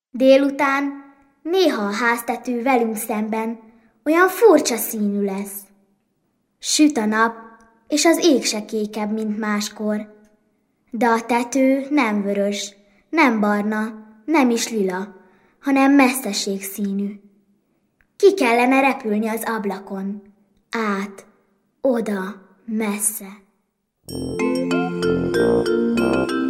Délután néha a háztető velünk szemben olyan furcsa színű lesz. Süt a nap, és az ég se kékebb, mint máskor. De a tető nem vörös, nem barna, nem is lila, hanem messzeség színű. Ki kellene repülni az ablakon, át, oda, messze.